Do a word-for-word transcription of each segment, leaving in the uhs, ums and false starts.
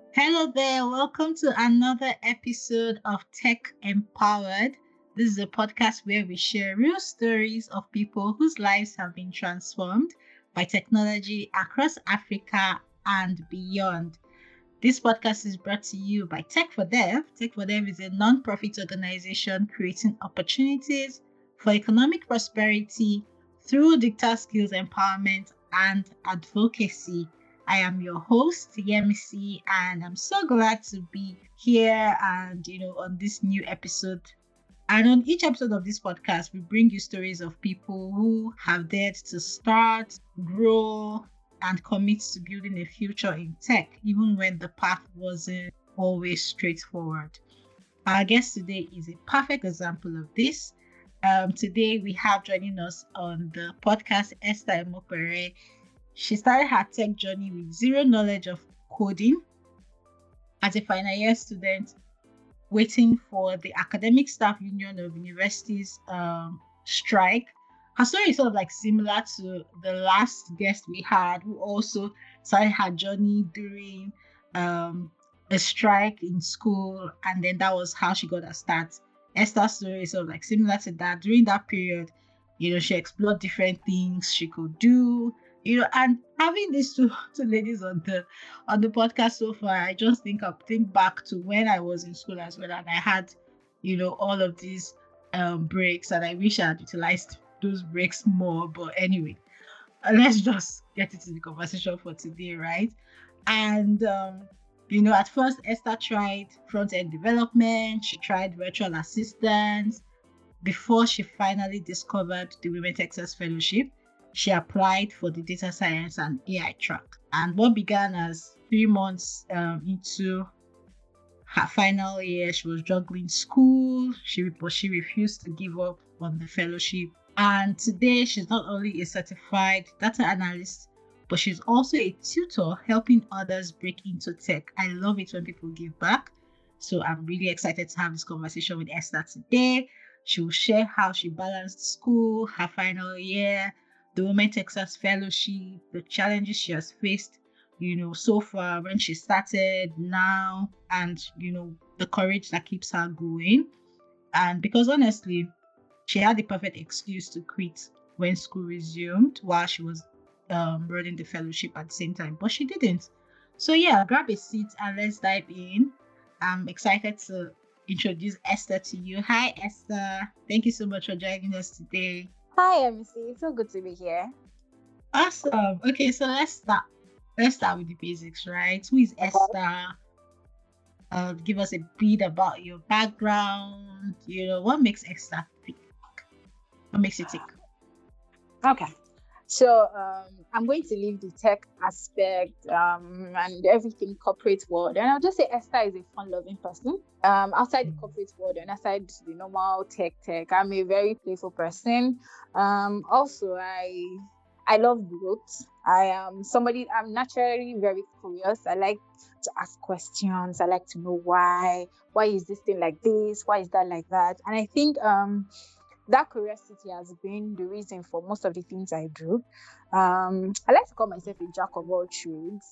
Hello there, welcome to another episode of Tech Empowered. This is a podcast where we share real stories of people whose lives have been transformed by technology across Africa and beyond. This podcast is brought to you by Tech for Dev. Tech for Dev is a non-profit organization creating opportunities for economic prosperity through digital skills empowerment and advocacy. I am your host, Yemisi, and I'm so glad to be here and you know on this new episode. And on each episode of this podcast, we bring you stories of people who have dared to start, grow, and commit to building a future in tech, even when the path wasn't always straightforward. Our guest today is a perfect example of this. Um, today we have joining us on the podcast Esther Emopere. She started her tech journey with zero knowledge of coding as a final year student, waiting for the Academic Staff Union of Universities um, strike. Her story is sort of like similar to the last guest we had, who also started her journey during um, a strike in school, and then that was how she got her start. Esther's story is sort of like similar to that. During that period, you know, she explored different things she could do, you know, and having these two, two ladies on the on the podcast so far, I just think I think back to when I was in school as well, and I had, you know, all of these um breaks, and I wish I had utilized those breaks more. But anyway, uh, let's just get into the conversation for today, right? And um, you know, at first Esther tried front end development, she tried virtual assistants before she finally discovered the Women Texas Fellowship. She applied for the data science and A I track. And what began as three months um, into her final year, she was juggling school, she, but she refused to give up on the fellowship. And today, she's not only a certified data analyst, but she's also a tutor helping others break into tech. I love it when people give back. So I'm really excited to have this conversation with Esther today. She will share how she balanced school, her final year, the Women Texas Fellowship, the challenges she has faced, you know, so far when she started, now, and, you know, the courage that keeps her going. And because honestly, she had the perfect excuse to quit when school resumed while she was um, running the fellowship at the same time, but she didn't. So, yeah, grab a seat and let's dive in. I'm excited to introduce Esther to you. Hi, Esther. Thank you so much for joining us today. Hi, M C. It's so good to be here. Awesome. Okay, so let's start. Let's start with the basics, right? Who is Esther? Uh, give us a bit about your background. You know, what makes Esther tick? What makes you tick? Okay. So um, I'm going to leave the tech aspect um, and everything corporate world, and I'll just say Esther is a fun-loving person. Um, outside the corporate world and aside the normal tech tech, I'm a very playful person. Um, also, I I love growth. I am somebody. I'm naturally very curious. I like to ask questions. I like to know why. Why is this thing like this? Why is that like that? And I think um that curiosity has been the reason for most of the things I do. Um, I like to call myself a jack of all trades.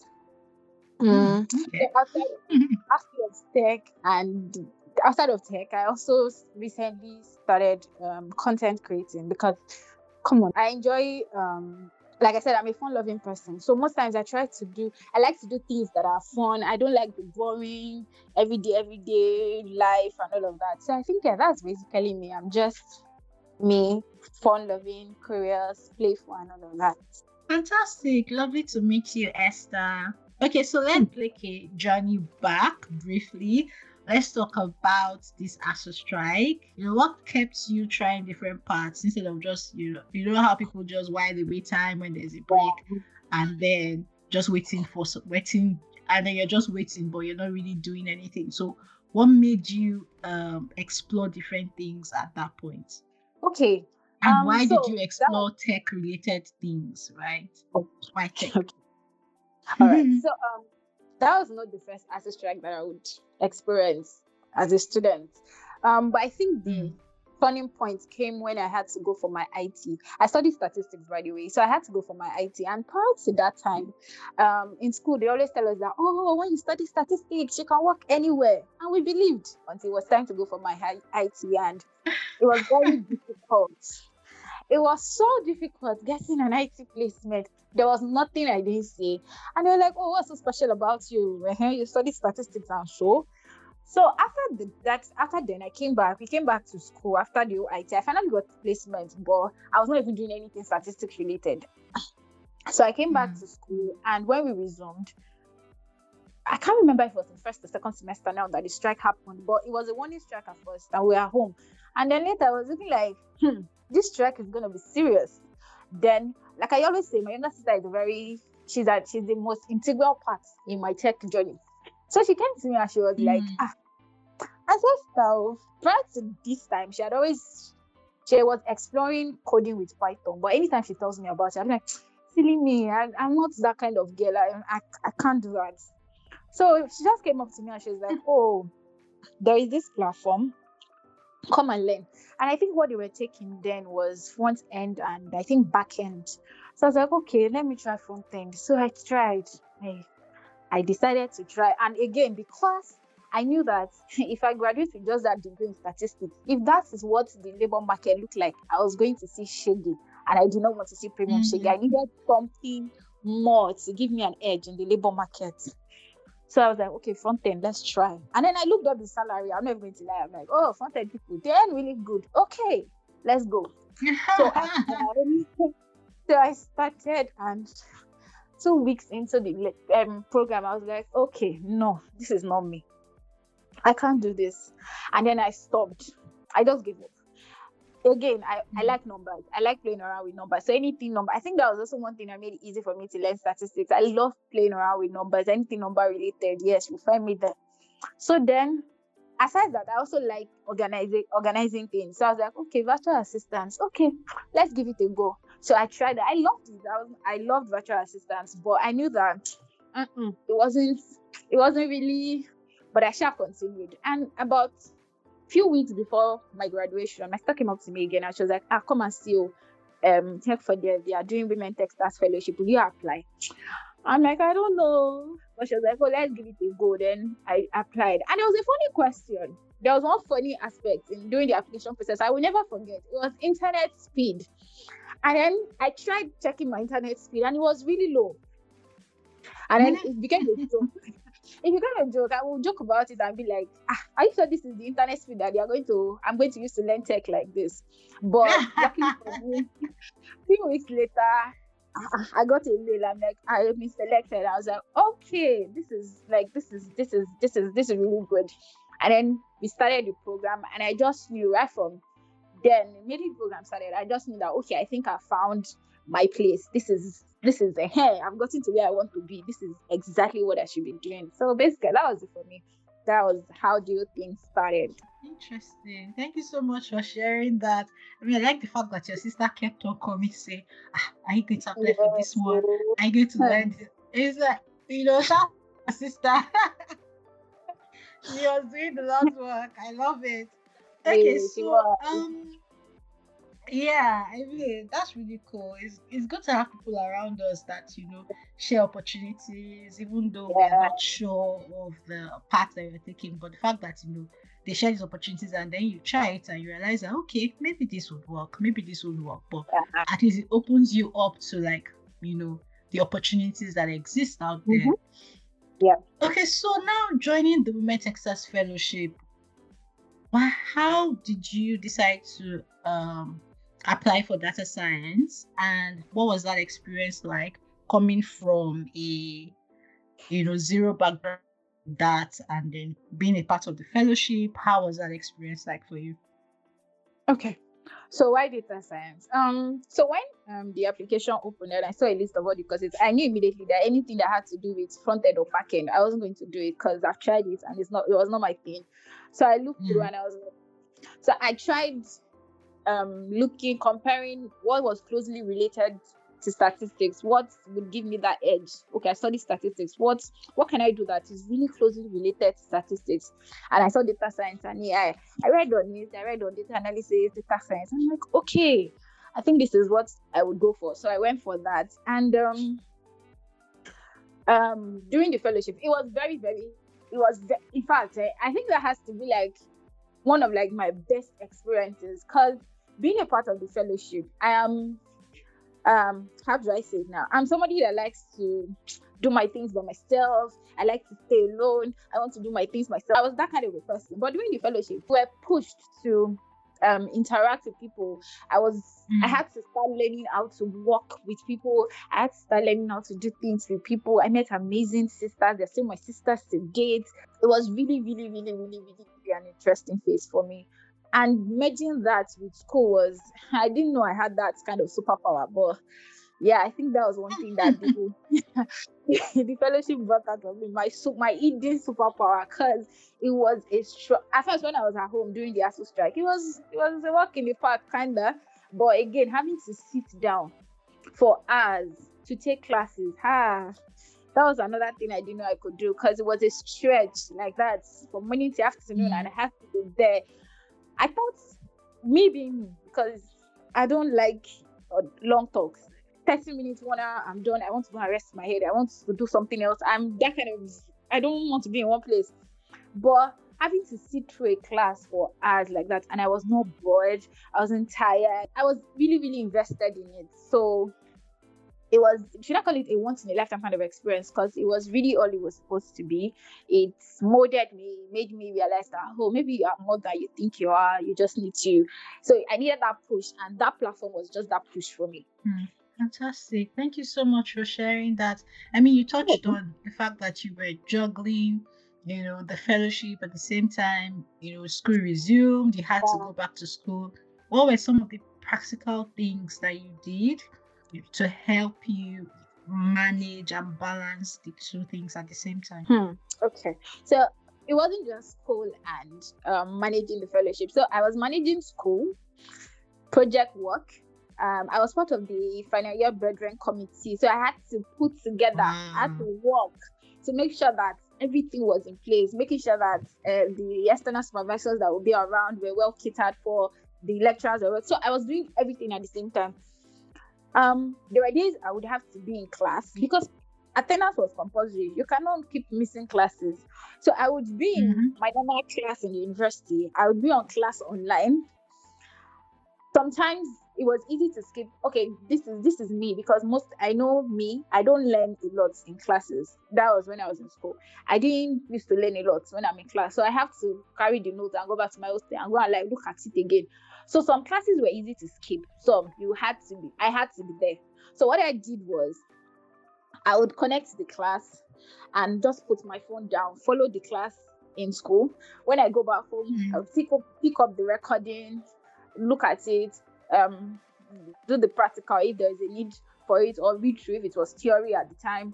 Mm. Okay. So outside, outside of tech and outside of tech, I also recently started um, content creating because, come on, I enjoy. Um, like I said, I'm a fun-loving person. So most times I try to do, I like to do things that are fun. I don't like the boring, everyday, everyday life and all of that. So I think yeah, that's basically me. I'm just me, fun-loving, curious, playful, and all of that. Fantastic. Lovely to meet you, Esther. Okay, so let's take a journey back briefly. Let's talk about this ASU strike. You know, what kept you trying different parts instead of just, you know, you know how people just while they wait time when there's a break and then just waiting for some waiting and then you're just waiting, but you're not really doing anything. So what made you um explore different things at that point? Okay. And Um, why so did you that explore tech related things, right? Why tech? okay. All right. So um, that was not the first ASU strike that I would experience as a student. Um, but I think the Mm. turning point came when I had to go for my I T. I studied statistics, by the way, so I had to go for my I T. And prior to that time, um, in school, they always tell us that, oh, when you study statistics, you can work anywhere. And we believed until it was time to go for my I T, and it was very difficult. It was so difficult getting an I T placement. There was nothing I didn't see. And they were like, oh, what's so special about you? You study statistics and so. So after the, that, after then, I came back. We came back to school after the I T. I finally got placement, but I was not even doing anything statistics related. So I came back mm. to school, and when we resumed, I can't remember if it was the first or second semester now that the strike happened, but it was a one-day strike at first, and we were home. And then later, I was looking like, hmm, this strike is going to be serious. Then, like I always say, my younger sister is a very, she's a, she's the most integral part in my tech journey. So she came to me and she was mm. like, ah, I said, prior to this time, she had always, she was exploring coding with Python. But anytime she tells me about it, I'm like, silly me, I, I'm not that kind of girl. I, I, I can't do that. So she just came up to me and she was like, oh, there is this platform, come and learn. And I think what they were taking then was front end and I think back end. So I was like, okay, let me try front end. So I tried. I I decided to try. And again, because I knew that if I graduate with just that degree in statistics, if that is what the labor market looked like, I was going to see shaggy. And I do not want to see premium mm-hmm. shaggy. I needed something more to give me an edge in the labor market. So I was like, okay, front end, let's try. And then I looked up the salary. I'm not going to lie. I'm like, oh, front end people, they earn really good. Okay, let's go. so, I, so I started, and two weeks into the um, program, I was like, okay, no, this is not me. I can't do this. And then I stopped. I just gave up. Again, I, mm-hmm. I like numbers. I like playing around with numbers. So anything number, I think that was also one thing that made it easy for me to learn statistics. I love playing around with numbers. Anything number related, yes, you'll find me there. So then, aside that, I also like organizing organizing things. So I was like, okay, virtual assistants. Okay, let's give it a go. So I tried that. I loved it. I, was, I loved virtual assistants, but I knew that uh-uh, it wasn't it wasn't really. But I shall continued. And about a few weeks before my graduation, my sister came up to me again and she was like, ah, come and see you. Um, Tech for Dev. They are doing Women Tech Stars Fellowship. Will you apply? I'm like, I don't know. But she was like, oh, let's give it a go. Then I applied. And it was a funny question. There was one funny aspect in doing the application process. I will never forget. It was internet speed. And then I tried checking my internet speed and it was really low. And then it became a joke. It became a joke. I will joke about it and be like, ah, are you sure this is the internet speed that they are going to, I'm going to use to learn tech like this? But luckily for me, a few weeks later, I got a mail. I'm like, I have been selected. I was like, okay, this is like, this is, this is, this is, this is really good. And then we started the program and I just knew right from then, immediately the program started, I just knew that, okay, I think I found my place. This is, this is a hey, I've gotten to where I want to be. This is exactly what I should be doing. So basically, that was it for me. That was how the whole thing started. Interesting. Thank you so much for sharing that. I mean, I like the fact that your sister kept on coming, say, ah, are you going to apply yes. for this one? Are you going to learn this? It's like, you know, that sister, she was doing the Lord's work. I love it. Okay, so um, yeah, I mean that's really cool. It's it's good to have people around us that you know share opportunities, even though yeah. we're not sure of the path that you're taking. But the fact that you know they share these opportunities and then you try it and you realize that okay, maybe this would work, maybe this would work, but yeah. at least it opens you up to like you know the opportunities that exist out there. Mm-hmm. Yeah. Okay, so now joining the Women Tech Stars Fellowship. Well, how did you decide to um, apply for data science, and what was that experience like coming from a you know zero background that and then being a part of the fellowship? How was that experience like for you? Okay, so why data science? Um, so when um the application opened and I saw a list of all the courses, I knew immediately that anything that had to do with front end or back end, I wasn't going to do it because I've tried it and it's not it was not my thing. So I looked mm. through and I was like, so I tried um looking, comparing what was closely related to statistics? What would give me that edge? Okay, I study statistics. What what can I do that is really closely related to statistics? And I saw data science and A I. I read on it. I read on data analysis, data science. I'm like, okay, I think this is what I would go for. So I went for that. And um, um, during the fellowship, it was very, very, it was, ve- in fact, eh, I think that has to be like one of like my best experiences, because being a part of the fellowship, I am, um, how do I say it now? I'm somebody that likes to do my things by myself. I like to stay alone. I want to do my things myself. I was that kind of a person. But during the fellowship, we were pushed to um interact with people. I was mm. I had to start learning how to work with people. I had to start learning how to do things with people. I met amazing sisters. They're still my sisters to date. It was really, really, really, really, really, really an interesting phase for me. And merging that with school was, I didn't know I had that kind of superpower, but yeah, I think that was one thing that the, the fellowship brought out of me, my my eating superpower, because it was a struggle. At first, when I was at home during the A S U strike, it was it was a walk in the park, kinda. But again, having to sit down for hours to take classes, ah, that was another thing I didn't know I could do, because it was a stretch like that from morning to afternoon, mm. and I had to be there. I thought me being me, because I don't like uh, long talks. thirty minutes, one hour, I'm done. I want to go and rest my head. I want to do something else. I'm that kind of, I don't want to be in one place. But having to sit through a class for hours like that, and I was not bored, I wasn't tired. I was really, really invested in it. So it was, should I call it a once in a lifetime kind of experience? Because it was really all it was supposed to be. It molded me, made me realize that, oh, maybe you are more than you think you are. You just need to. So I needed that push, and that platform was just that push for me. Hmm. Fantastic. Thank you so much for sharing that. I mean, you touched on the fact that you were juggling, you know, the fellowship at the same time, you know, school resumed, you had to go back to school. What were some of the practical things that you did to help you manage and balance the two things at the same time? Hmm. Okay. So it wasn't just school and um, managing the fellowship. So I was managing school, project work. Um, I was part of the final year brethren committee, so I had to put together, wow. I had to work to make sure that everything was in place, making sure that uh, the external supervisors that would be around were well catered for, the lecturers were well. So I was doing everything at the same time. Um, there were days I would have to be in class because attendance was compulsory. You cannot keep missing classes. So I would be in mm-hmm. my normal class in the university. I would be on class online. Sometimes it was easy to skip. Okay, this is this is me, because most I know me, I don't learn a lot in classes. That was when I was in school. I didn't used to learn a lot when I'm in class. So I have to carry the notes and go back to my hostel and go and like look at it again. So some classes were easy to skip. Some you had to be, I had to be there. So what I did was I would connect to the class and just put my phone down, follow the class in school. When I go back home, mm-hmm. I would pick up, pick up the recording, look at it, um, do the practical if there's a need for it, or read through if it was theory at the time.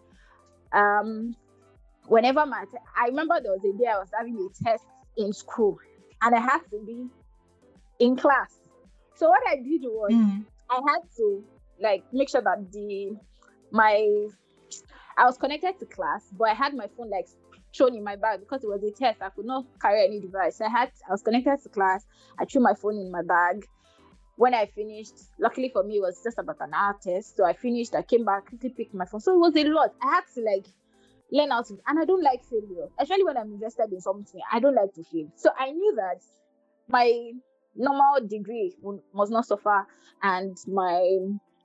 Um, whenever my, te- I remember there was a day I was having a test in school and I had to be in class. So what I did was mm. I had to like make sure that the, my, I was connected to class, but I had my phone like thrown in my bag because it was a test. I could not carry any device. So I had, I was connected to class. I threw my phone in my bag. When I finished, luckily for me, it was just about an hour test. So I finished, I came back, quickly picked my phone. So it was a lot. I had to like learn how to, and I don't like failure. Especially when I'm invested in something, I don't like to fail. So I knew that my normal degree must not suffer and my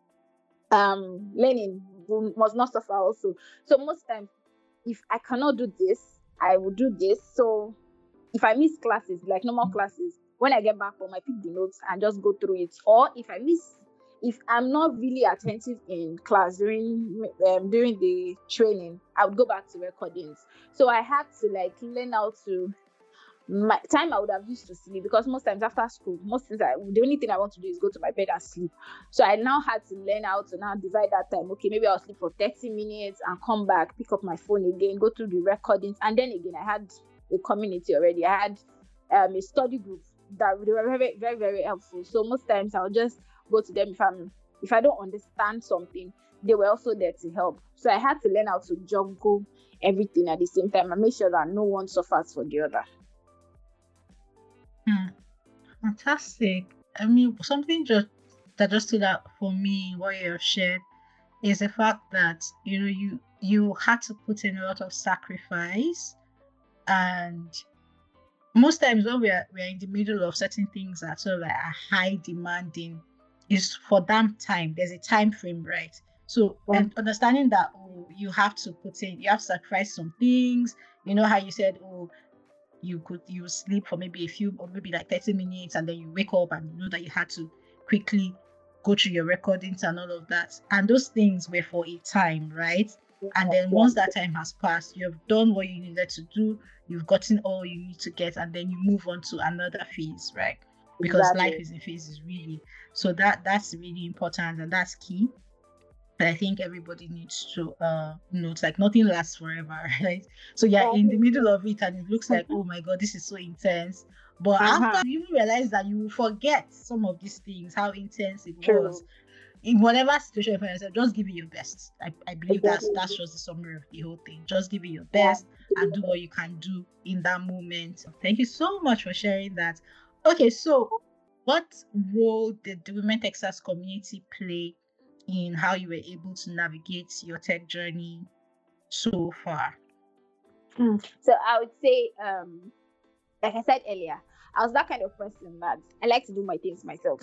um learning must not suffer also. So most times, if I cannot do this, I will do this. So if I miss classes, like normal classes, when I get back home, I pick the notes and just go through it. Or if I miss, if I'm not really attentive in class during um, during the training, I would go back to recordings. So I had to like learn how to, my time I would have used to sleep, because most times after school, most things I, the only thing I want to do is go to my bed and sleep. So I now had to learn how to now divide that time. Okay, maybe I'll sleep for thirty minutes and come back, pick up my phone again, go through the recordings. And then again, I had a community already. I had um, a study group that they were very, very, very helpful. So most times I'll just go to them if I'm If I don't understand something, they were also there to help. So I had to learn how to juggle everything at the same time and make sure that no one suffers for the other. Hmm. Fantastic. I mean, something just that just stood out for me, what you have shared, is the fact that you know you you had to put in a lot of sacrifice, and most times when we are we are in the middle of certain things that sort of like are high demanding, is for damn time. There's a time frame, right? So Yeah. and understanding that, oh, you have to put in, you have to sacrifice some things. You know how you said, oh, you could you sleep for maybe a few or maybe like thirty minutes, and then you wake up and you know that you had to quickly go through your recordings and all of that, and those things were for a time, right? And then Yeah. once that time has passed, you have done what you needed to do, you've gotten all you need to get, and then you move on to another phase, right? Because life Exactly. is in phases, really. So that that's really important, and that's key. But I think everybody needs to uh know it's like nothing lasts forever, right? So you're in the middle of it and it looks like, oh my god, this is so intense. But after Uh-huh. you realize that you will forget some of these things, how intense it True. was. In whatever situation you find yourself, just give it your best. I, I believe that's Exactly. that's just the summary of the whole thing. Just give it your Yeah. best and do what you can do in that moment. Thank you so much for sharing that. Okay, so what role did the Women Texas community play in how you were able to navigate your tech journey so far? Mm. So I would say, um, like I said earlier, I was that kind of person that I like to do my things myself.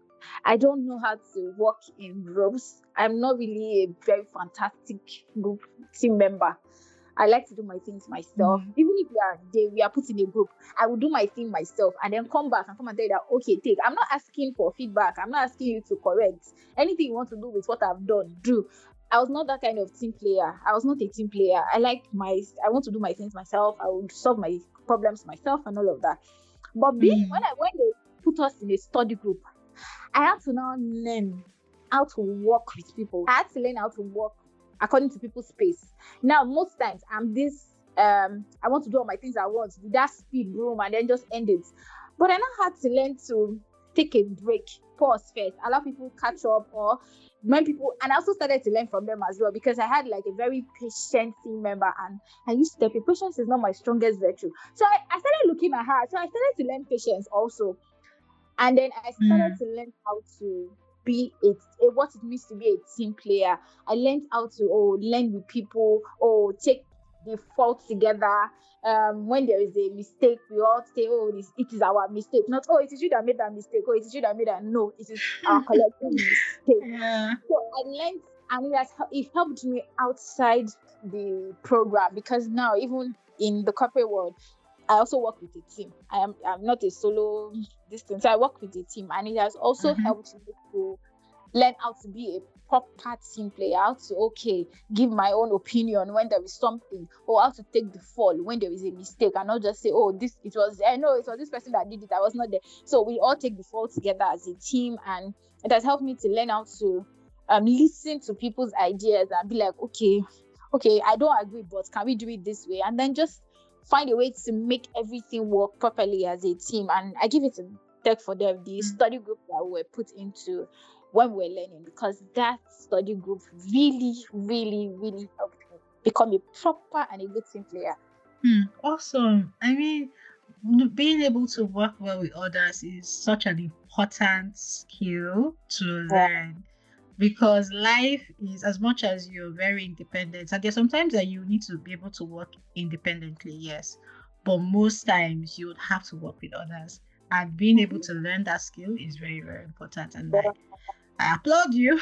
I don't know how to work in groups. I'm not really a very fantastic group team member. I like to do my things myself. Mm. Even if we are they, we are put in a group, I will do my thing myself and then come back and come and tell you that, okay, take. I'm not asking for feedback. I'm not asking you to correct. Anything you want to do with what I've done, do. I was not that kind of team player. I was not a team player. I like my I want to do my things myself. I would solve my problems myself and all of that. But being Mm. when I when they put us in a study group, I had to now learn how to work with people. I had to learn how to work according to people's pace. Now, most times I'm this um I want to do all my things at once, do that speed room and then just end it. But I now had to learn to take a break, pause first, allow people catch up, or when people and I also started to learn from them as well because I had like a very patient team member and I used to tell people patience is not my strongest virtue. So I, I started looking at her. So I started to learn patience also. And then I started Mm. to learn how to be a, a what it means to be a team player. I learned how to oh learn with people, oh take the fault together. Um, when there is a mistake, we all say, oh, this it is our mistake. Not oh, it is you that made that mistake. Oh, it is you that made that. No, it is our collective mistake. Yeah. So I learned, and it has hel- it helped me outside the program because now even in the corporate world, I also work with a team. I am I'm not a solo distance. I work with a team, and it has also Mm-hmm. helped me to learn how to be a proper team player. How to okay give my own opinion when there is something, or how to take the fall when there is a mistake, and not just say, oh, this it was I know it was this person that did it. I was not there. So we all take the fall together as a team, and it has helped me to learn how to um listen to people's ideas and be like, okay, okay, I don't agree, but can we do it this way? And then just find a way to make everything work properly as a team. And I give it a tech for them, the Mm. study group that we were put into when we were learning, because that study group really, really, really helped me become a proper and a good team player. Hmm, awesome. I mean, n- being able to work well with others is such an important skill to Yeah. learn because life is as much as you're very independent, and there's sometimes that you need to be able to work independently, yes, but most times you would have to work with others, and being able to learn that skill is very, very important. And I, I applaud you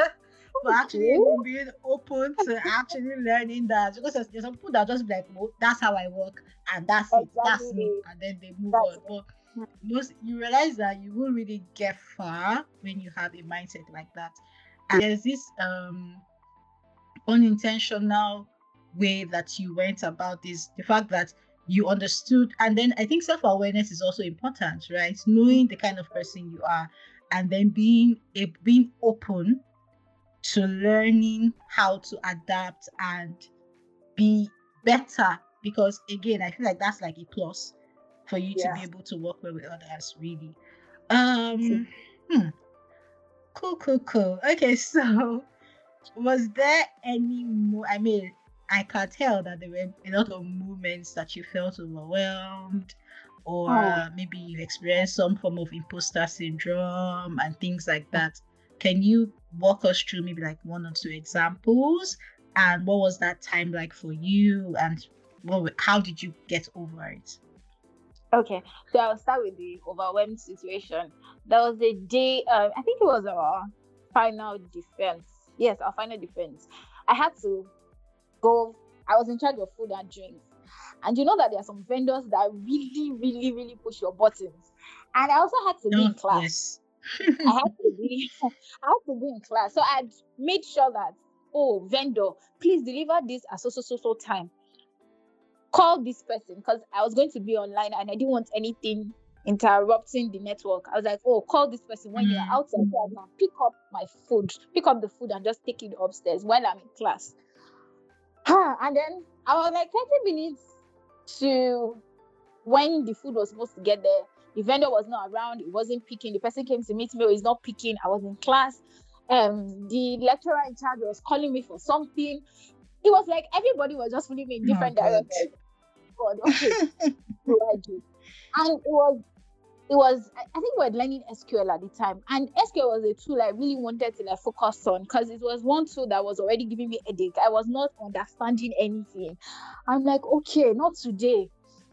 for actually Okay. even being open to actually learning that, because there's, there's some people that just be like, well, that's how I work and that's it, that's me, Exactly. and then they move That's on. But most you realize that you won't really get far when you have a mindset like that. And there's this um unintentional way that you went about this, the fact that you understood, and then I think self-awareness is also important, right? Knowing the kind of person you are, and then being a being open to learning how to adapt and be better, because again I feel like that's like a plus for you to yeah. be able to work well with others, really. um hmm. Cool, cool, cool. Okay, so was there any mo I mean, I can tell that there were a lot of moments that you felt overwhelmed, or Oh, uh, maybe you experienced some form of imposter syndrome and things like that. Can you walk us through maybe like one or two examples? And what was that time like for you? And what, wa- how did you get over it? okay. So I'll start with the overwhelmed situation. There was a day, uh, I think it was our final defense. Yes, our final defense. I had to go, I was in charge of food and drinks. And you know that there are some vendors that really, really, really push your buttons. And I also had to be Oh, in class. yes. I had to be, I had to be in class. So I'd made sure that, oh, vendor, please deliver this at so so so so time. Call this person because I was going to be online and I didn't want anything interrupting the network. I was like, oh, call this person when you're Mm, outside so I can pick up my food, pick up the food and just take it upstairs while I'm in class. And then I was like thirty minutes to when the food was supposed to get there. The vendor was not around, it wasn't picking. The person came to meet me, oh, he's not picking. I was in class. Um, the lecturer in charge was calling me for something. It was like everybody was just pulling me in oh, different God. directions. God, okay, what do I do? And it was it was I I think we were learning S Q L at the time, and S Q L was a tool I really wanted to like focus on because it was one tool that was already giving me a headache. I was not understanding anything. I'm like, okay, not today.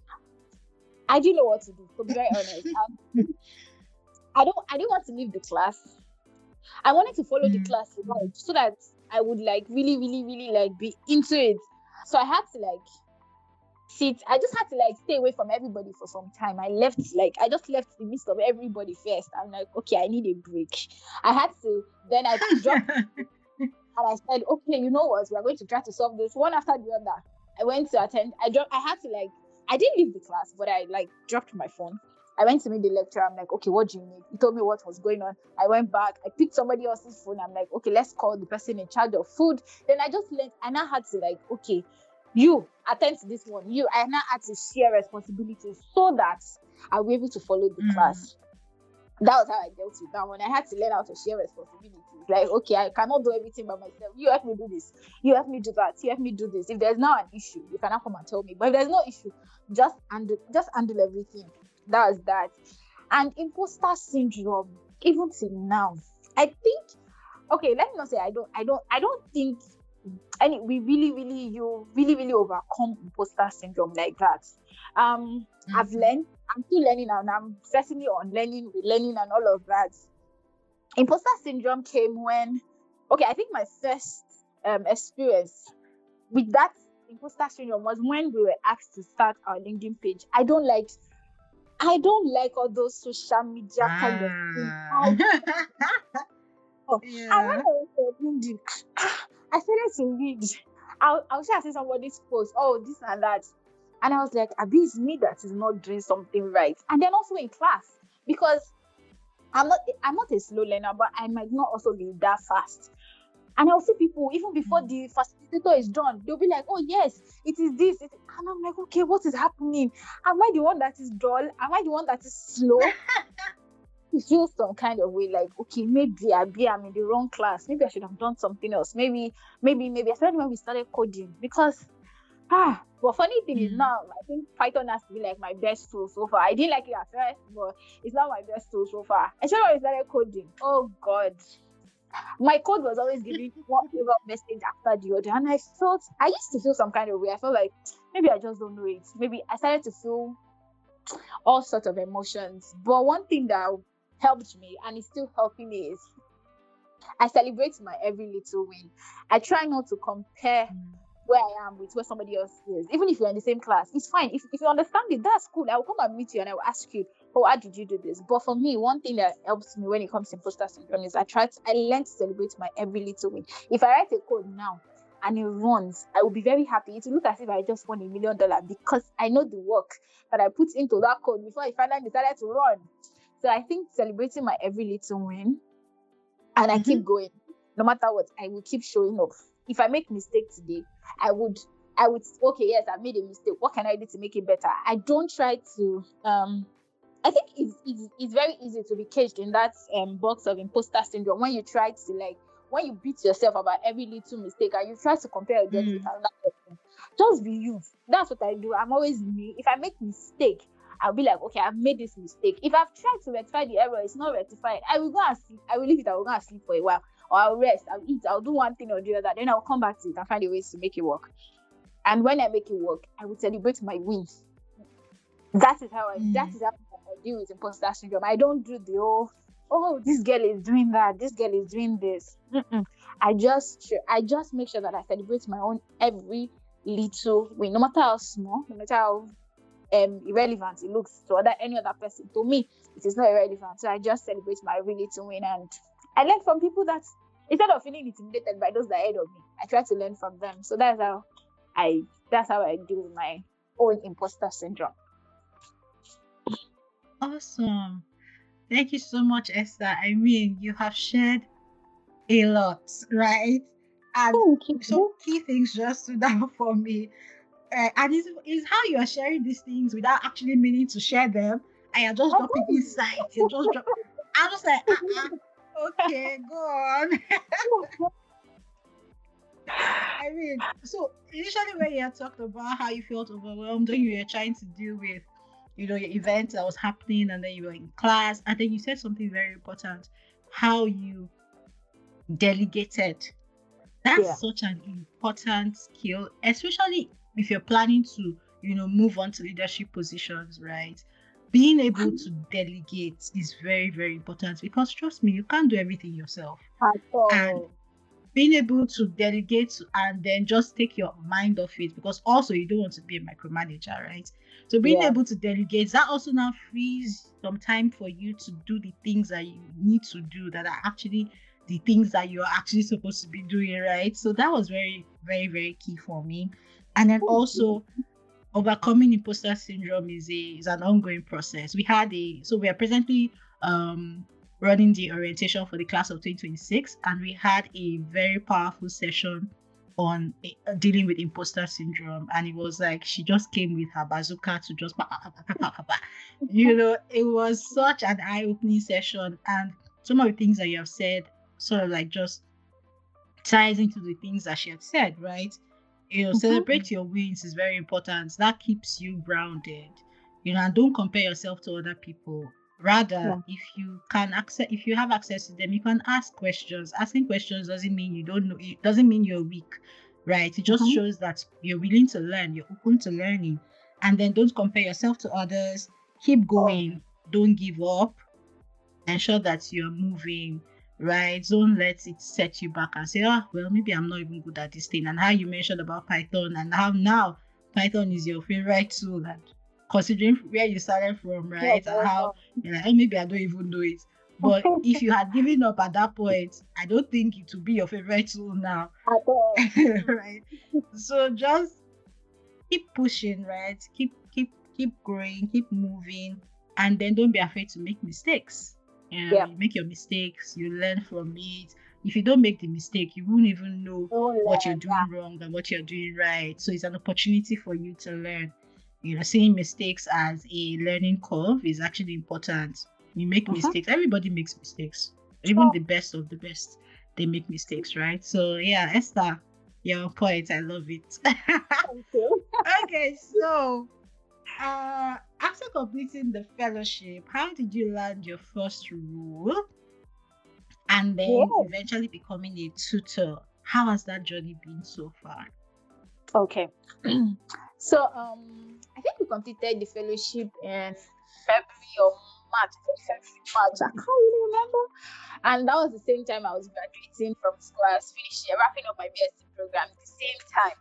I didn't know what to do, to be very honest. Um, I don't I didn't want to leave the class. I wanted to follow the Mm, class right so that I would like really, really, really like be into it. So I had to like sit. I just had to like stay away from everybody for some time. I left like I just left the midst of everybody first. I'm like, okay, I need a break. I had to then I dropped and I said, okay, you know what? We are going to try to solve this one after the other. I went to attend. I dropped. I had to like. I didn't leave the class, but I like dropped my phone. I went to meet the lecturer. I'm like, okay, what do you need? He told me what was going on. I went back. I picked somebody else's phone. I'm like, okay, let's call the person in charge of food. Then I just learned. I now had to like, okay, you attend to this one. You. I now had to share responsibilities so that I'll be able to follow the mm. class. That was how I dealt with that one. I had to learn how to share responsibilities. Like, okay, I cannot do everything by myself. You help me do this. You help me do that. You help me do this. If there's now an issue, you cannot come and tell me. But if there's no issue, just handle, just handle everything. That was that. And imposter syndrome, even till now, I think. Okay, let me not say I don't. I don't. I don't think any. We really, really, you really, really overcome imposter syndrome like that. Um, I've Mhm. learned. I'm still learning and I'm certainly on learning, learning and all of that. Imposter syndrome came when, okay, I think my first um, experience with that imposter syndrome was when we were asked to start our LinkedIn page. I don't like, I don't like all those social media kind of things. Ah. I don't. And when Yeah. I was on LinkedIn, I started to read. I'll, I'll share see somebody's post, oh, this and that. And I was like, Abi, it's me that is not doing something right. And then also in class, because I'm not I'm not a slow learner, but I might not also be that fast. And I'll see people even before Mm. the facilitator is done, they'll be like, "Oh yes, it is this." It is... And I'm like, "Okay, what is happening? Am I the one that is dull? Am I the one that is slow?" You feel some kind of way, like, okay, maybe I be I'm in the wrong class. Maybe I should have done something else. Maybe, maybe, maybe. Especially when we started coding, because ah. But funny thing is Mm. now, I think Python has to be like my best tool so far. I didn't like it at first, but it's not my best tool so far. Especially when we started coding. Oh God. My code was always giving one error message after the other. And I felt, I used to feel some kind of way. I felt like maybe I just don't know it. Maybe I started to feel all sorts of emotions. But one thing that helped me, and it's still helping me, is I celebrate my every little win. I try not to compare Mm. where I am with where somebody else is. Even if you're in the same class, it's fine. If, if you understand it, that's cool. I will come and meet you and I will ask you, oh, how did you do this? But for me, one thing that helps me when it comes to imposter syndrome is I try to, I learn to celebrate my every little win. If I write a code now and it runs, I will be very happy. It will look as if I just won a million dollars because I know the work that I put into that code before it finally decided to run. So I think celebrating my every little win, and I keep Mhm. going. No matter what, I will keep showing up. If I make mistake today, I would, I would, okay, yes, I made a mistake. What can I do to make it better? I don't try to, um, I think it's, it's it's very easy to be caged in that um box of imposter syndrome when you try to like when you beat yourself about every little mistake and you try to compare your journey with Mm. another person. Just be you. That's what I do. I'm always me. If I make mistake, I'll be like, okay, I've made this mistake. If I've tried to rectify the error, it's not rectified. I will go and sleep. I will leave it. I will go and sleep for a while, or I'll rest. I'll eat. I'll do one thing or the other. Then I'll come back to it and find a ways to make it work. And when I make it work, I will celebrate my wins. That is how I. Mm. That is how I deal with imposter syndrome. I don't do the oh, oh, this girl is doing that. This girl is doing this. Mm-mm. I just, I just make sure that I celebrate my own every little win, no matter how small, no matter how um irrelevant it looks to other any other person. To me, it is not irrelevant. So I just celebrate my every little win, and I learn from people that instead of feeling intimidated by those that are ahead of me, I try to learn from them. So that's how I. That's how I deal with my own imposter syndrome. Awesome. Thank you so much, Esther. I mean, you have shared a lot, right? And Thank you. some key things just stood out for me. Uh, and it's, it's how you are sharing these things without actually meaning to share them. And you're just dropping insights. You're just drop- I'm just like, uh-uh. Okay, go on. I mean, so initially when you had talked about how you felt overwhelmed when you were trying to deal with, you know, your event that was happening, and then you were in class, and then you said something very important, how you delegated. That's Yeah. such an important skill, especially if you're planning to, you know, move on to leadership positions, right? Being able to delegate is very, very important, because trust me, you can't do everything yourself. At all. And being able to delegate and then just take your mind off it, because also you don't want to be a micromanager, right? So being Yeah. able to delegate, that also now frees some time for you to do the things that you need to do, that are actually the things that you're actually supposed to be doing, right? So that was very, very, very key for me. And then also overcoming imposter syndrome is a is an ongoing process. We had a so we are presently um running the orientation for the class of twenty twenty-six, and we had a very powerful session on uh, dealing with imposter syndrome, and it was like she just came with her bazooka to just you know, it was such an eye-opening session, and some of the things that you have said sort of like just ties into the things that she had said, right? You know, Mhm. celebrate your wins is very important. That keeps you grounded, you know, and don't compare yourself to other people. Rather, Yeah. if you can access, if you have access to them, you can ask questions. Asking questions doesn't mean you don't know. It doesn't mean you're weak, right? It just Mhm. shows that you're willing to learn. You're open to learning, and then don't compare yourself to others. Keep going. Don't give up. Ensure that you're moving, right? Don't let it set you back and say, oh, well, maybe I'm not even good at this thing. And how you mentioned about Python, and how now Python is your favorite tool, and considering where you started from, right? Yeah, And how you're like, oh, maybe I don't even know it. But if you had given up at that point, I don't think it would be your favorite tool now. At all. Right? So just keep pushing, right? Keep keep keep growing, keep moving, and then don't be afraid to make mistakes. You know, Yeah. you make your mistakes, you learn from it. If you don't make the mistake, you won't even know Don't what you're learn, doing wrong and what you're doing right. So it's an opportunity for you to learn. You know, seeing mistakes as a learning curve is actually important. You make Mhm. mistakes. Everybody makes mistakes. Even the best of the best, they make mistakes, right? So yeah, Esther, you're on point. I love it. Thank you. Okay, so uh after completing the fellowship, how did you land your first role and then Yeah. eventually becoming a tutor? How has that journey been so far? Okay. So um I think we completed the fellowship in February or March. I think February, March. I can't really remember. And that was the same time I was graduating from school. I was finishing wrapping up my B S c program at the same time.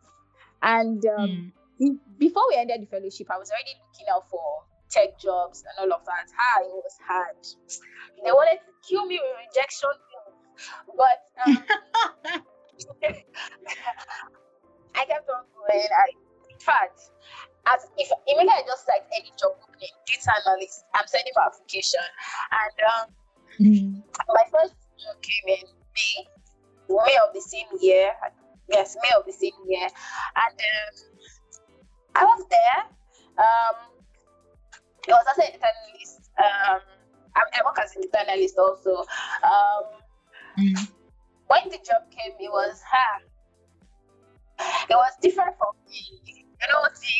And um Mm. be- before we ended the fellowship, I was already looking out for tech jobs and all of that. Ah, it was hard. They wanted to kill me with rejection, but um, I kept on going. I, in fact, as if immediately I just like any job opening, data analyst, I'm sending my application, and um, Mm. my first job came in May, May of the same year. Yes, May of the same year, and um, I was there. Um, It was also a data analyst. Um, I, I work as a data analyst also. Um, Mm. when the job came, it was ha. It was different from me. You know the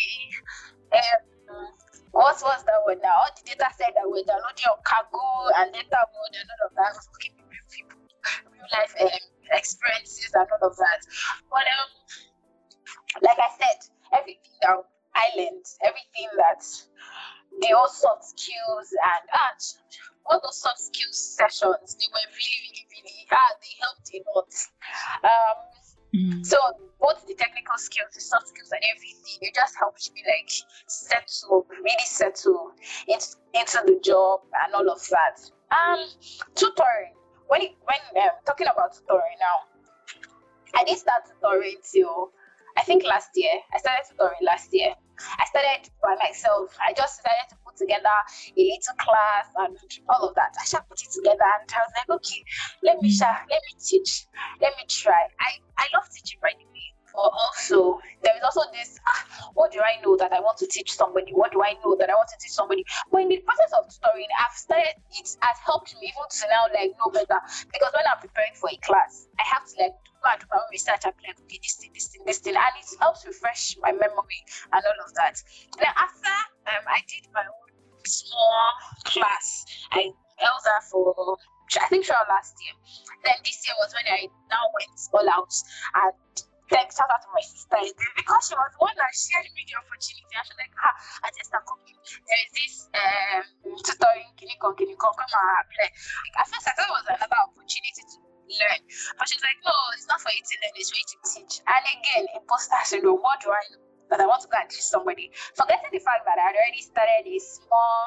um, what was that word now? All the data set that were downloading on Cargo and data mode and all of that. I was working with real people, real life um, experiences and all of that. But um, like I said, everything that I learned, everything that the all soft skills and and all those soft skills sessions, they were really, really, really hard. They helped a lot. Um, Mm. so both the technical skills, the soft skills, and everything, it just helped me like settle, really settle into, into the job and all of that. Um, tutoring. When it, when um, talking about tutoring now, I didn't start tutoring till I think last year. I started tutoring last year. I started by myself. I just decided to put together a little class and all of that. I shall put it together and I was like, okay, let me share, let me teach, let me try. I, I love teaching, by the way. But also, there is also this, ah, what do I know that I want to teach somebody? What do I know that I want to teach somebody? But in the process of tutoring, I've started, it has helped me even to now like know better. Because when I'm preparing for a class, I have to like go and do my own research and be like, okay, this thing, this thing, this thing. And it helps refresh my memory and all of that. Then after um, I did my own small class, I held that for, I think, throughout last year. Then this year was when I now went all out and then shout out to my sister because she was the one that shared me the opportunity. I was like, ah, I just start coming. There is this um tutoring, Kinikon, Kinikon, come and apply. Like, at first I thought it was another opportunity to learn, but she's like, no, it's not for you to learn, it's for you to teach. And again, imposter syndrome. What do I know that I want to go and teach somebody? Forgetting the fact that I had already started a small,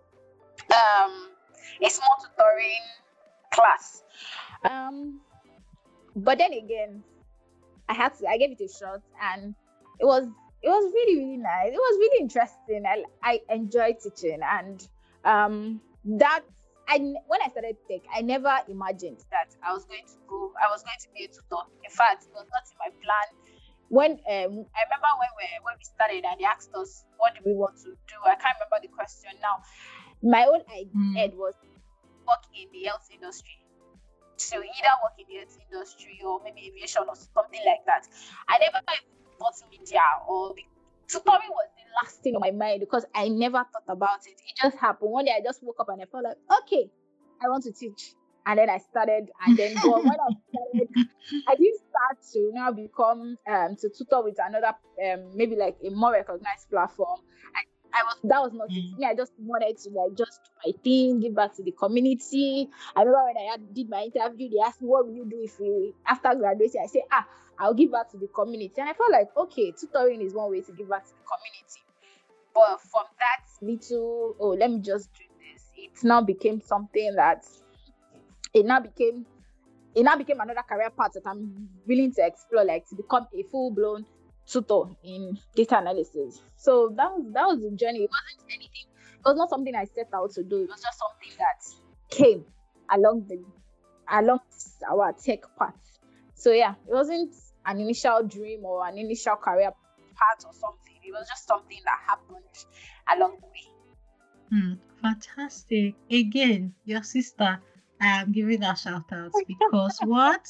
um, a small tutoring class. Um, but then again, I had to, I gave it a shot and it was, it was really, really nice. It was really interesting. I, I enjoyed teaching and um, that, I, when I started tech, I never imagined that I was going to go, I was going to be a tutor. In fact, it was not in my plan. When, um, I remember when we, when we started and they asked us, what do we want to do? I can't remember the question now. My own idea mm. was work in the health industry. To either work in the health industry or maybe aviation or something like that. I never thought media or the tutoring was the last thing on my mind because I never thought about it. It just happened. One day I just woke up and I felt like, okay, I want to teach. And then I started, and then but when I started, I didn't start to now become um to tutor with another um maybe like a more recognized platform. I, I was that was not mm. me. I just wanted to like just do my thing, give back to the community. I remember when I had, did my interview, they asked me, what will you do if you after graduating? I said, ah, I'll give back to the community. And I felt like, okay, tutoring is one way to give back to the community. But from that little, oh, let me just do this, it now became something that it now became it now became another career path that I'm willing to explore, like to become a full-blown tutor in data analysis. So that was that was the journey. It wasn't anything, it was not something I set out to do. It was just something that came along the along our tech path. So yeah, it wasn't an initial dream or an initial career path or something. It was just something that happened along the way. Hmm, fantastic. Again, your sister, I am giving a shout out because what?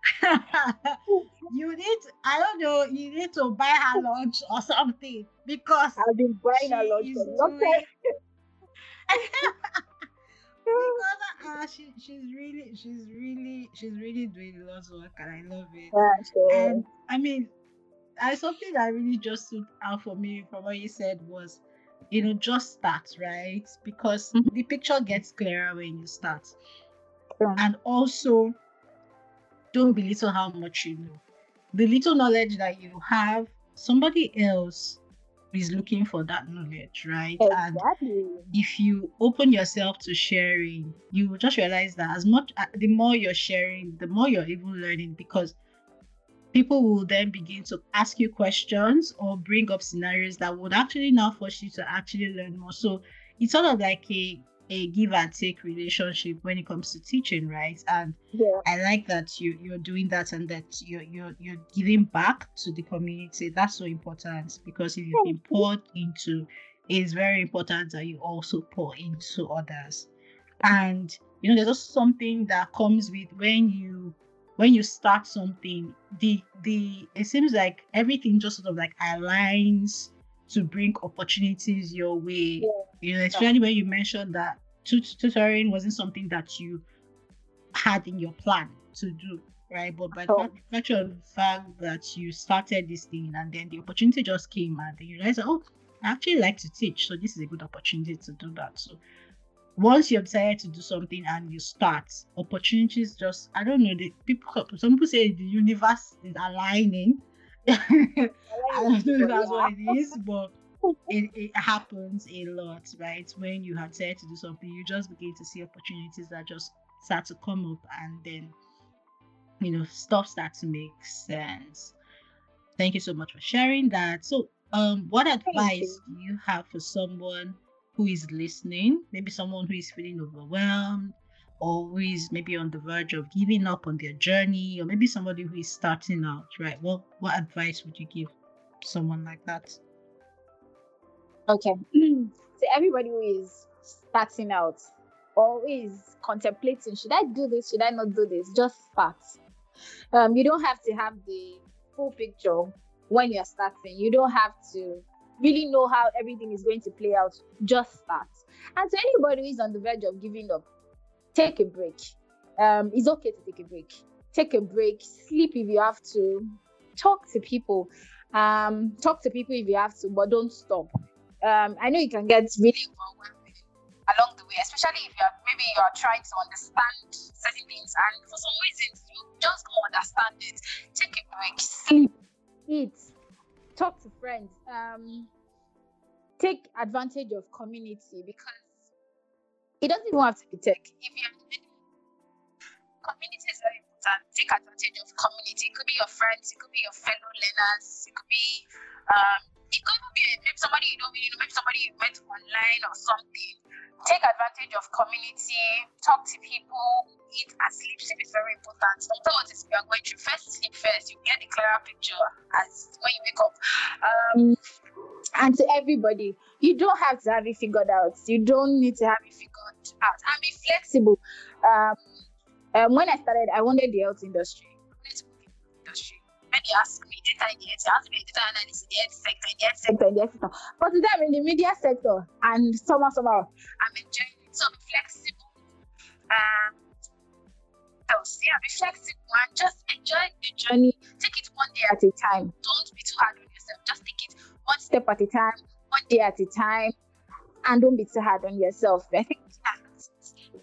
You need, I don't know, you need to buy her lunch or something because I've been buying her lunch for a long time. Because uh, she, she's really, she's really, she's really doing lots of work and I love it. Yeah, sure. And I mean, uh, something that really just stood out for me from what you said was, you know, just start, right? Because mm-hmm. the picture gets clearer when you start. Yeah. And also, don't belittle how much you know. The little knowledge that you have, somebody else is looking for that knowledge, right? Exactly. And if you open yourself to sharing, you will just realize that as much, the more you're sharing, the more you're even learning, because people will then begin to ask you questions or bring up scenarios that would actually now force you to actually learn more. So it's sort of like a a give and take relationship when it comes to teaching, right? And yeah. I like that you you're doing that and that you're you're you're giving back to the community. That's so important because if you've been poured into it's very important that you also pour into others. And you know, there's also something that comes with when you when you start something, the the it seems like everything just sort of like aligns to bring opportunities your way. Yeah. You know, especially when you mentioned that tut- tutoring wasn't something that you had in your plan to do, right? But by the So fact, virtue of the fact that you started this thing and then the opportunity just came and then you realize, oh, I actually like to teach, so this is a good opportunity to do that. So once you've decided to do something and you start, opportunities just, I don't know, the people, some people say the universe is aligning. I don't know if that's what it is, but it, it happens a lot, right? When you have decided to do something, you just begin to see opportunities that just start to come up, and then, you know, stuff starts to make sense. Thank you so much for sharing that. So, um, what thank advice you. do you have for someone who is listening? Maybe someone who is feeling overwhelmed, or who is maybe on the verge of giving up on their journey, or maybe somebody who is starting out, right? What what advice would you give someone like that? Okay. So everybody who is starting out or who is contemplating, should I do this? Should I not do this? Just start. Um, you don't have to have the full picture when you're starting. You don't have to really know how everything is going to play out. Just start. And to anybody who is on the verge of giving up, take a break. Um, it's okay to take a break. Take a break. Sleep if you have to. Talk to people. Um, talk to people if you have to, but don't stop. Um, I know it can get really overwhelming along the way, especially if you're maybe you're trying to understand certain things, and for some reasons you just don't understand it. Take a break, sleep, eat, talk to friends, um, take advantage of community, because it doesn't even have to be tech. If you're community is very important. Take advantage of community. It could be your friends, it could be your fellow learners, it could be um, it could even be maybe somebody you don't really know, maybe somebody you met online or something. Take advantage of community, talk to people, eat and sleep. Sleep is very important. No matter what is you are going through, first sleep first. You get the clearer picture as when you wake up. Um, and to everybody, you don't have to have it figured out. You don't need to have it figured out. And be flexible. Um, um, when I started, I wanted the health industry. I wanted to work in the health industry. When you ask me data in the health, you ask me data analyst in the health sector, in the health sector, in the health sector. But today I'm in the media sector, and somehow, somehow, I'm enjoying it. So be flexible. Um, so yeah, be flexible and just enjoy the journey. Take it one day at a time. Don't be too hard on yourself. Just take it one step at a time, one day at a time, and don't be too hard on yourself. I think that's it.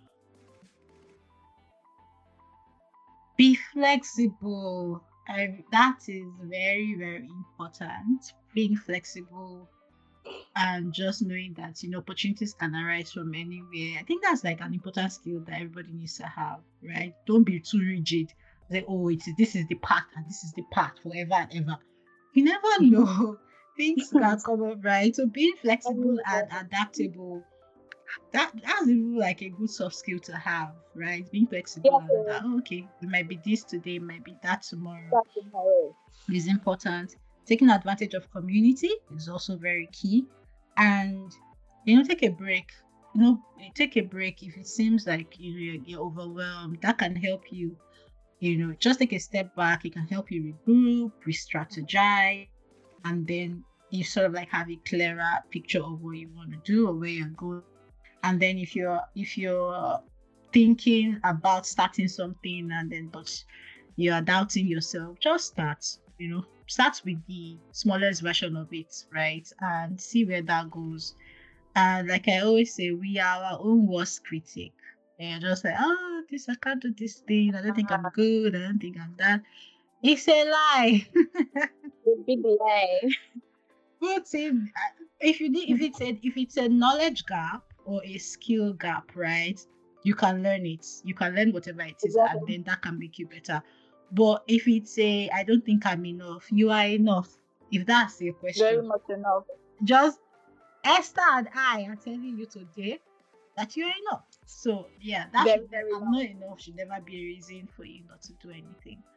Be flexible. I, that is very, very important. Being flexible and just knowing that, you know, opportunities can arise from anywhere. I think that's like an important skill that everybody needs to have, right? Don't be too rigid. Say, oh, it's this is the path and this is the path forever and ever. You never know. Things can come up, right? So being flexible and adaptable, that that's even like a good soft skill to have, right? Being flexible Yes, and that, oh, okay, it might be this today, it might be that tomorrow, that's tomorrow. is important. Taking advantage of community is also very key. And, you know, take a break. You know, take a break if it seems like you know, you're, you're overwhelmed. That can help you, you know, just take a step back. It can help you regroup, re strategize, and then you sort of like have a clearer picture of what you want to do or where you're going. And then if you're if you're thinking about starting something and then but you are doubting yourself, just start. You know, start with the smallest version of it, right? And see where that goes. And like I always say, we are our own worst critic. And just like, oh, this I can't do this thing. I don't think I'm good. I don't think I'm that. It's a lie. The big lie. But if, if you need, if it's a if it's a knowledge gap or a skill gap, right? You can learn it. You can learn whatever it is, and Exactly. then that can make you better. But if it's a I don't think I'm enough, you are enough. If that's your Very question, much enough. just Esther and I are telling you today that you're enough. So yeah, that Very, should very I'm enough. not enough should never be a reason for you not to do anything.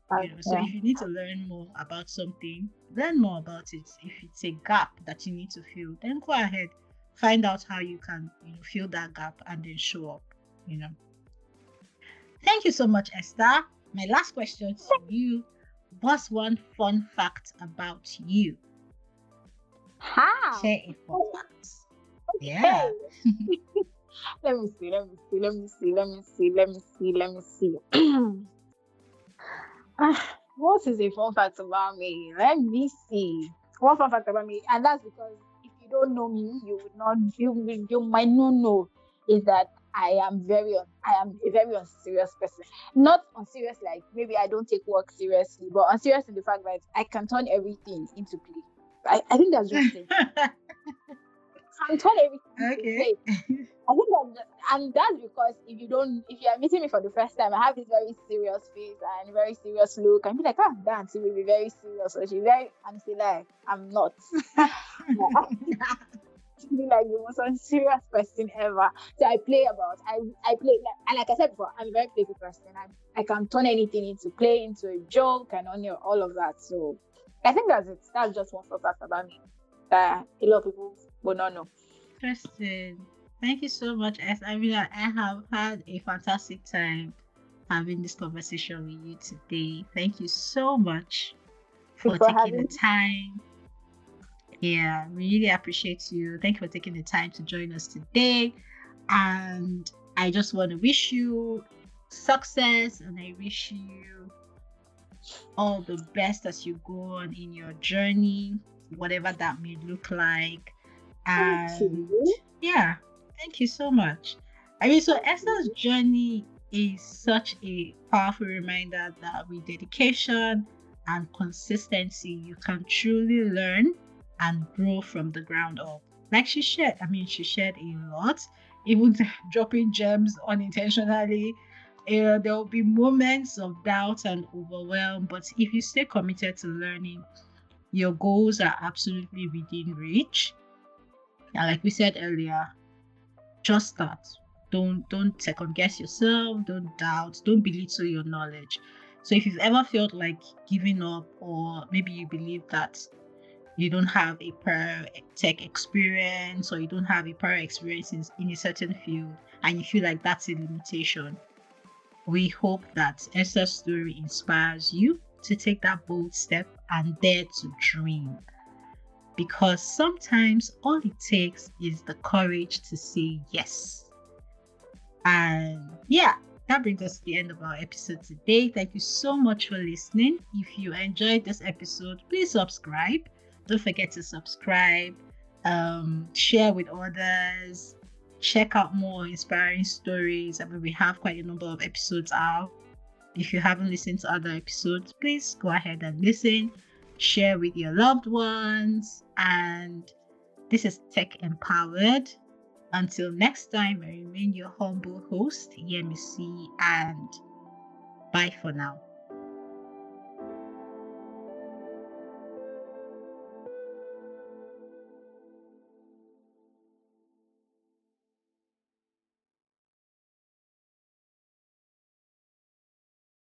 Uh, You know, so yeah. if you need to learn more about something, learn more about it. If it's a gap that you need to fill, then go ahead, find out how you can, you know, fill that gap and then show up. You know. Thank you so much, Esther. My last question to you: what's one fun fact about you? How? Share a fun fact. Hey, Yeah. let me see, let me see, let me see, let me see, let me see, let me see. Ah, what is a fun fact about me? Let me see. One fun fact about me, and that's because if you don't know me, you would not, you, you might not know, is that I am very, un- I am a very unserious person. Not unserious like maybe I don't take work seriously, but unserious in the fact that I can turn everything into play. I, I think that's just it. I can turn everything into Okay. play. I think that, the- and that's because if you don't, if you are meeting me for the first time, I have this very serious face and very serious look, and be like, ah, that auntie will be very serious, or she very, and say like, I'm not. Be like the most unserious person ever. So I play about, I I play, like, and like I said before, I'm a very playful person. I I can turn anything into play, into a joke, and on your all of that. So I think that's it. That's just one fun fact about me that a lot of people will not know. Interesting. Thank you so much, Es. I mean, I I have had a fantastic time having this conversation with you today. Thank you so much Thanks for for taking the having. time. Yeah, we really appreciate you. Thank you for taking the time to join us today. And I just want to wish you success and I wish you all the best as you go on in your journey, whatever that may look like. Thank And you. yeah, thank you so much. I mean, so Thank Esther's you. journey is such a powerful reminder that with dedication and consistency, you can truly learn and grow from the ground up. Like she shared, I mean, she shared a lot, even dropping gems unintentionally. Uh, there will be moments of doubt and overwhelm, but if you stay committed to learning, your goals are absolutely within reach. And like we said earlier, just start. Don't don't second guess yourself, don't doubt, don't belittle your knowledge. So if you've ever felt like giving up, or maybe you believe that you don't have a prior tech experience, or you don't have a prior experience in, in a certain field, and you feel like that's a limitation, we hope that Esther's story inspires you to take that bold step and dare to dream. Because sometimes all it takes is the courage to say yes. And yeah, that brings us to the end of our episode today. Thank you so much for listening. If you enjoyed this episode, please subscribe. Don't forget to subscribe, um, share with others, check out more inspiring stories. I mean, we have quite a number of episodes out. If you haven't listened to other episodes, please go ahead and listen, share with your loved ones. And this is Tech Empowered. Until next time, I remain your humble host, Yemisi, and bye for now.